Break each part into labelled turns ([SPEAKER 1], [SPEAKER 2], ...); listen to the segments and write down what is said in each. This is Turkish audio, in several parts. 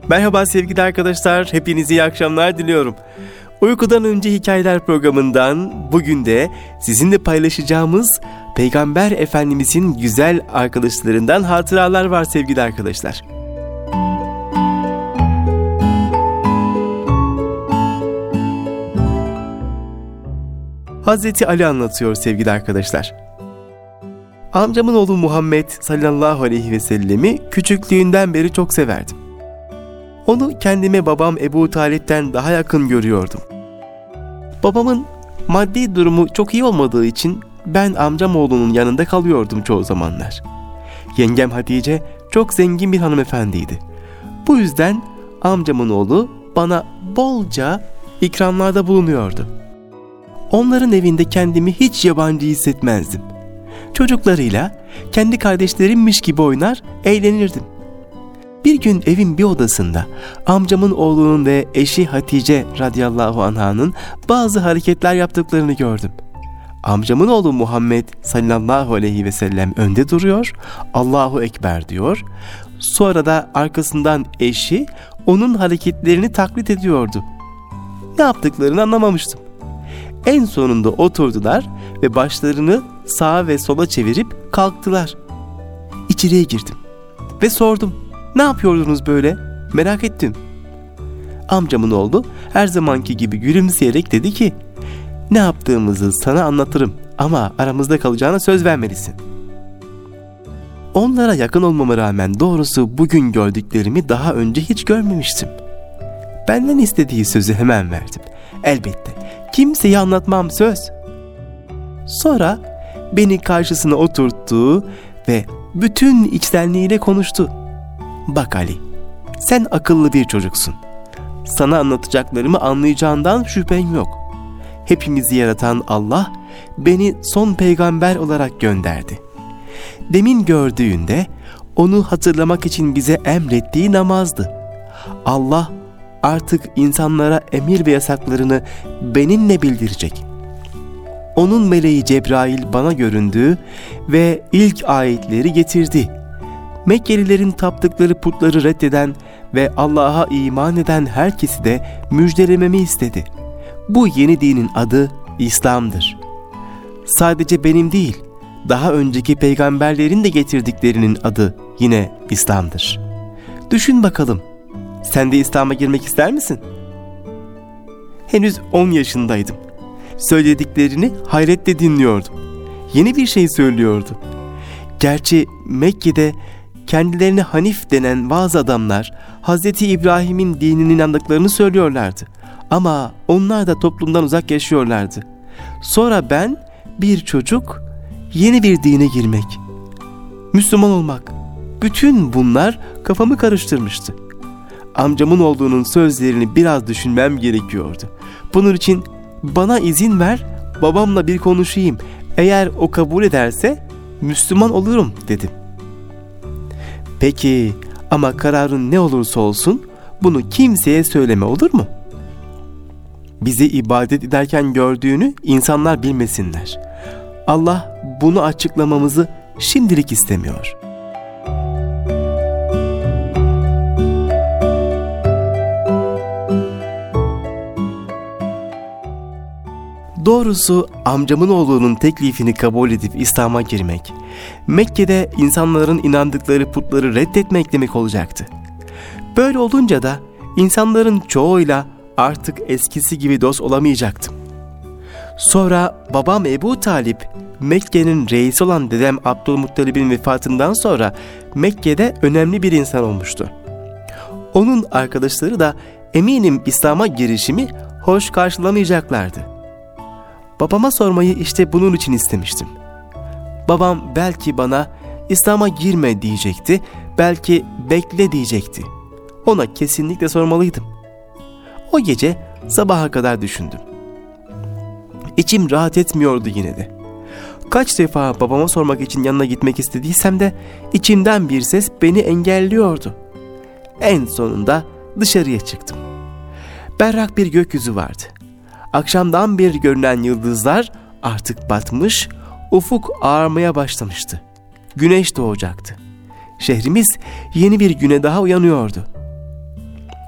[SPEAKER 1] Merhaba sevgili arkadaşlar, hepinize iyi akşamlar diliyorum. Uykudan önce hikayeler programından bugün de sizinle paylaşacağımız Peygamber Efendimizin güzel arkadaşlarından hatıralar var sevgili arkadaşlar. Hazreti Ali anlatıyor sevgili arkadaşlar. Amcamın oğlu Muhammed sallallahu aleyhi ve sellemi küçüklüğünden beri çok severdim. Onu kendime babam Ebu Talip'ten daha yakın görüyordum. Babamın maddi durumu çok iyi olmadığı için ben amcam oğlunun yanında kalıyordum çoğu zamanlar. Yengem Hatice çok zengin bir hanımefendiydi. Bu yüzden amcamın oğlu bana bolca ikramlarda bulunuyordu. Onların evinde kendimi hiç yabancı hissetmezdim. Çocuklarıyla kendi kardeşlerimmiş gibi oynar, eğlenirdim. Bir gün evin bir odasında amcamın oğlunun ve eşi Hatice radıyallahu anh'ın bazı hareketler yaptıklarını gördüm. Amcamın oğlu Muhammed sallallahu aleyhi ve sellem önde duruyor, Allahu Ekber diyor. Sonra da arkasından eşi onun hareketlerini taklit ediyordu. Ne yaptıklarını anlamamıştım. En sonunda oturdular ve başlarını sağa ve sola çevirip kalktılar. İçeriye girdim ve sordum. Ne yapıyordunuz böyle? Merak ettim. Amcamın oğlu her zamanki gibi gülümseyerek dedi ki, ne yaptığımızı sana anlatırım ama aramızda kalacağına söz vermelisin. Onlara yakın olmama rağmen doğrusu bugün gördüklerimi daha önce hiç görmemiştim. Benden istediği sözü hemen verdim. Elbette kimseye anlatmam, söz. Sonra beni karşısına oturttu ve bütün içtenliğiyle konuştu. Bak Ali, sen akıllı bir çocuksun. Sana anlatacaklarımı anlayacağından şüphen yok. Hepimizi yaratan Allah beni son peygamber olarak gönderdi. Demin gördüğünde onu hatırlamak için bize emrettiği namazdı. Allah artık insanlara emir ve yasaklarını benimle bildirecek. Onun meleği Cebrail bana göründü ve ilk ayetleri getirdi. Mekkelilerin taptıkları putları reddeden ve Allah'a iman eden herkesi de müjdelememi istedi. Bu yeni dinin adı İslam'dır. Sadece benim değil, daha önceki peygamberlerin de getirdiklerinin adı yine İslam'dır. Düşün bakalım, sen de İslam'a girmek ister misin? Henüz 10 yaşındaydım. Söylediklerini hayretle dinliyordum. Yeni bir şey söylüyordu. Gerçi Mekke'de kendilerine Hanif denen bazı adamlar Hazreti İbrahim'in dinini inandıklarını söylüyorlardı. Ama onlar da toplumdan uzak yaşıyorlardı. Sonra ben bir çocuk, yeni bir dine girmek, Müslüman olmak, bütün bunlar kafamı karıştırmıştı. Amcamın oğlunun sözlerini biraz düşünmem gerekiyordu. Bunun için bana izin ver, babamla bir konuşayım. Eğer o kabul ederse Müslüman olurum dedim. Peki ama kararın ne olursa olsun bunu kimseye söyleme, olur mu? Bizi ibadet ederken gördüğünü insanlar bilmesinler. Allah bunu açıklamamızı şimdilik istemiyor. Doğrusu amcamın oğlunun teklifini kabul edip İslam'a girmek, Mekke'de insanların inandıkları putları reddetmek demek olacaktı. Böyle olunca da insanların çoğuyla artık eskisi gibi dost olamayacaktım. Sonra babam Ebu Talip, Mekke'nin reisi olan dedem Abdülmuttalib'in vefatından sonra Mekke'de önemli bir insan olmuştu. Onun arkadaşları da eminim İslam'a girişimi hoş karşılamayacaklardı. Babama sormayı işte bunun için istemiştim. Babam belki bana İslam'a girme diyecekti, belki bekle diyecekti. Ona kesinlikle sormalıydım. O gece sabaha kadar düşündüm. İçim rahat etmiyordu yine de. Kaç defa babama sormak için yanına gitmek istediysem de içimden bir ses beni engelliyordu. En sonunda dışarıya çıktım. Berrak bir gökyüzü vardı. Akşamdan beri görünen yıldızlar artık batmış, ufuk ağarmaya başlamıştı. Güneş doğacaktı. Şehrimiz yeni bir güne daha uyanıyordu.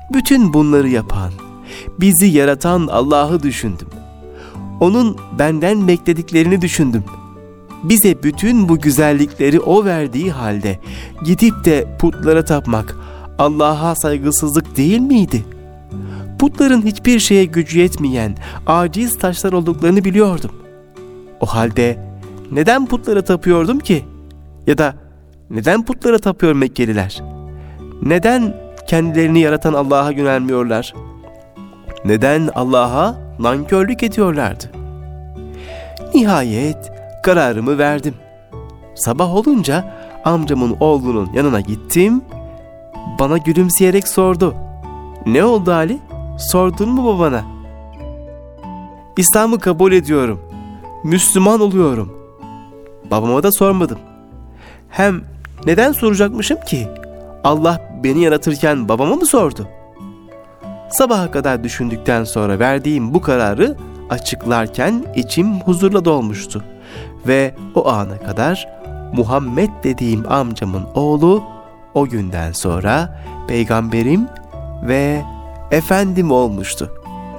[SPEAKER 1] Bütün bunları yapan, bizi yaratan Allah'ı düşündüm. Onun benden beklediklerini düşündüm. Bize bütün bu güzellikleri O verdiği halde gidip de putlara tapmak Allah'a saygısızlık değil miydi? Putların hiçbir şeye gücü yetmeyen aciz taşlar olduklarını biliyordum. O halde neden putlara tapıyordum ki? Ya da neden putlara tapıyor Mekkeliler? Neden kendilerini yaratan Allah'a yönelmiyorlar? Neden Allah'a nankörlük ediyorlardı? Nihayet kararımı verdim. Sabah olunca amcamın oğlunun yanına gittim. Bana gülümseyerek sordu. "Ne oldu Ali? Sordun mu babana?" "İslam'ı kabul ediyorum. Müslüman oluyorum." Babama da sormadım. Hem neden soracakmışım ki? Allah beni yaratırken babama mı sordu? Sabaha kadar düşündükten sonra verdiğim bu kararı açıklarken içim huzurla dolmuştu. Ve o ana kadar Muhammed dediğim amcamın oğlu o günden sonra peygamberim ve efendim olmuştu.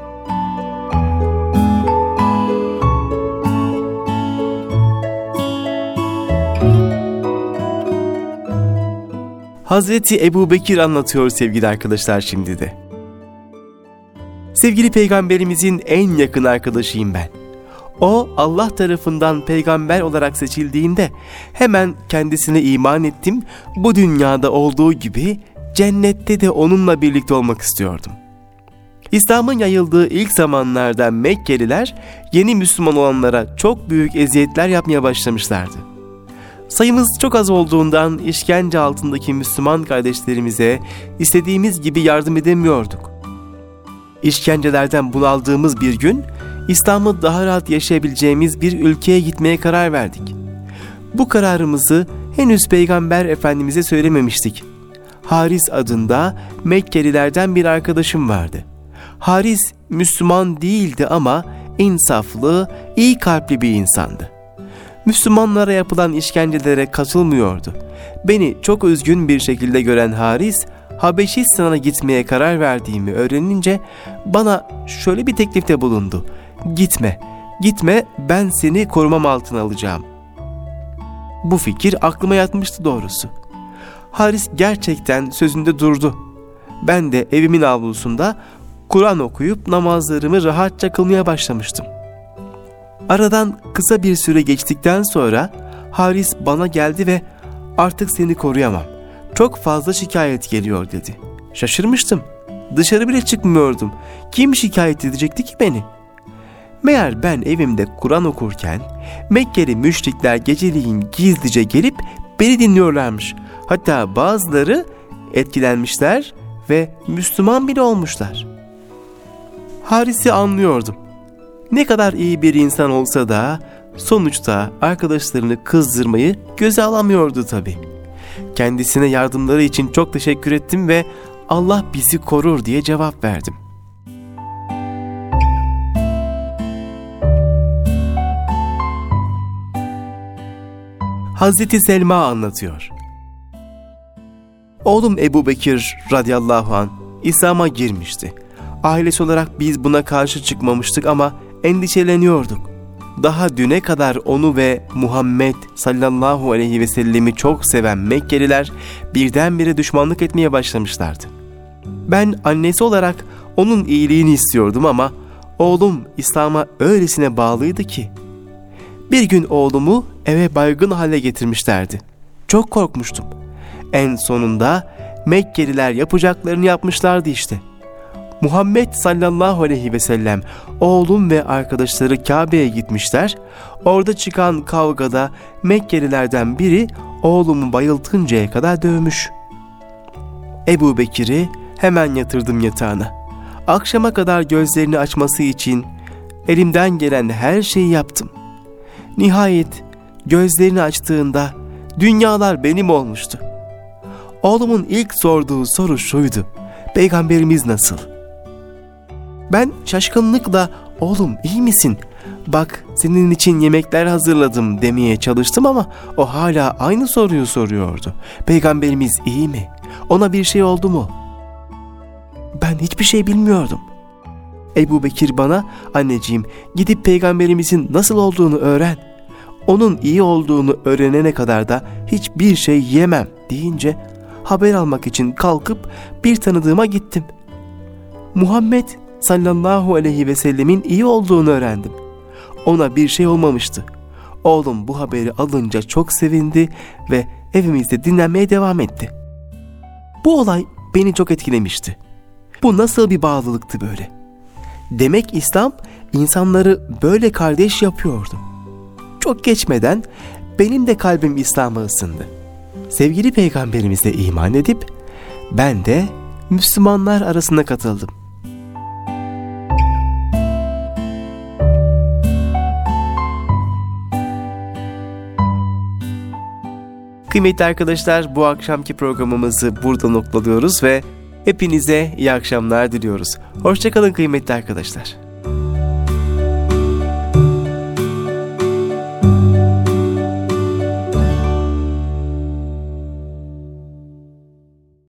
[SPEAKER 1] Hazreti Ebubekir anlatıyor sevgili arkadaşlar şimdi de. Sevgili peygamberimizin en yakın arkadaşıyım ben. O Allah tarafından peygamber olarak seçildiğinde hemen kendisine iman ettim. Bu dünyada olduğu gibi cennette de onunla birlikte olmak istiyordum. İslam'ın yayıldığı ilk zamanlarda Mekkeliler yeni Müslüman olanlara çok büyük eziyetler yapmaya başlamışlardı. Sayımız çok az olduğundan işkence altındaki Müslüman kardeşlerimize istediğimiz gibi yardım edemiyorduk. İşkencelerden bunaldığımız bir gün İslam'ı daha rahat yaşayabileceğimiz bir ülkeye gitmeye karar verdik. Bu kararımızı henüz Peygamber Efendimiz'e söylememiştik. Haris adında Mekkelilerden bir arkadaşım vardı. Haris Müslüman değildi ama insaflı, iyi kalpli bir insandı. Müslümanlara yapılan işkencelere katılmıyordu. Beni çok üzgün bir şekilde gören Haris, Habeşistan'a gitmeye karar verdiğimi öğrenince bana şöyle bir teklifte bulundu. Gitme, ben seni korumam altına alacağım. Bu fikir aklıma yatmıştı doğrusu. Haris gerçekten sözünde durdu. Ben de evimin avlusunda Kur'an okuyup namazlarımı rahatça kılmaya başlamıştım. Aradan kısa bir süre geçtikten sonra Haris bana geldi ve "Artık seni koruyamam. Çok fazla şikayet geliyor" dedi. Şaşırmıştım. Dışarı bile çıkmıyordum. Kim şikayet edecekti ki beni? Meğer ben evimde Kur'an okurken Mekkeli müşrikler geceliğin gizlice gelip beni dinliyorlarmış. Hatta bazıları etkilenmişler ve Müslüman bile olmuşlar. Haris'i anlıyordum. Ne kadar iyi bir insan olsa da sonuçta arkadaşlarını kızdırmayı göze alamıyordu tabii. Kendisine yardımları için çok teşekkür ettim ve "Allah bizi korur" diye cevap verdim. Hazreti Selma anlatıyor. Oğlum Ebubekir radıyallahu anh İslam'a girmişti. Ailesi olarak biz buna karşı çıkmamıştık ama endişeleniyorduk. Daha düne kadar onu ve Muhammed sallallahu aleyhi ve sellemi çok seven Mekkeliler birdenbire düşmanlık etmeye başlamışlardı. Ben annesi olarak onun iyiliğini istiyordum ama oğlum İslam'a öylesine bağlıydı ki. Bir gün oğlumu eve baygın hale getirmişlerdi. Çok korkmuştum. En sonunda Mekkeliler yapacaklarını yapmışlardı işte. Muhammed sallallahu aleyhi ve sellem oğlum ve arkadaşları Kabe'ye gitmişler. Orada çıkan kavgada Mekkelilerden biri oğlumu bayıltıncaya kadar dövmüş. Ebubekir'i hemen yatırdım yatağına. Akşama kadar gözlerini açması için elimden gelen her şeyi yaptım. Nihayet gözlerini açtığında dünyalar benim olmuştu. Oğlumun ilk sorduğu soru şuydu: "Peygamberimiz nasıl?" Ben şaşkınlıkla "Oğlum iyi misin? Bak senin için yemekler hazırladım" demeye çalıştım ama o hala aynı soruyu soruyordu. "Peygamberimiz iyi mi? Ona bir şey oldu mu?" Ben hiçbir şey bilmiyordum. Ebu Bekir bana, anneciğim gidip peygamberimizin nasıl olduğunu öğren. Onun iyi olduğunu öğrenene kadar da hiçbir şey yemem deyince haber almak için kalkıp bir tanıdığıma gittim. Muhammed sallallahu aleyhi ve sellemin iyi olduğunu öğrendim. Ona bir şey olmamıştı. Oğlum bu haberi alınca çok sevindi ve evimizde dinlenmeye devam etti. Bu olay beni çok etkilemişti. Bu nasıl bir bağlılıktı böyle? Demek İslam insanları böyle kardeş yapıyordu. Çok geçmeden benim de kalbim İslam'a ısındı. Sevgili peygamberimize iman edip ben de Müslümanlar arasına katıldım. Kıymetli arkadaşlar, bu akşamki programımızı burada noktalıyoruz ve hepinize iyi akşamlar diliyoruz. Hoşça kalın kıymetli arkadaşlar.